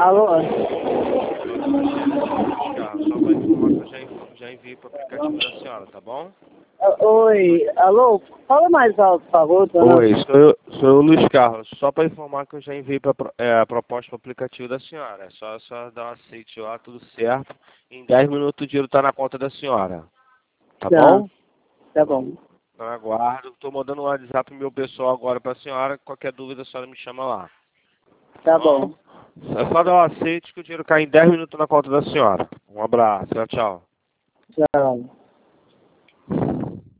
Alô? Só para informar que eu já enviei para o aplicativo da senhora, tá bom? Oi, alô? Fala mais alto, por favor, dona. Oi, sou o Luiz Carlos. Só para informar que eu já enviei a proposta para o aplicativo da senhora. É só a senhora dar um aceite lá, tudo certo. Em 10 minutos o dinheiro está na conta da senhora. Tá bom? Tá bom. Então aguardo. Estou mandando um WhatsApp meu pessoal agora para a senhora. Qualquer dúvida a senhora me chama lá. Tá bom. É só dar um aceite que o dinheiro cai em 10 minutos na conta da senhora. Um abraço. Tchau, tchau. Tchau.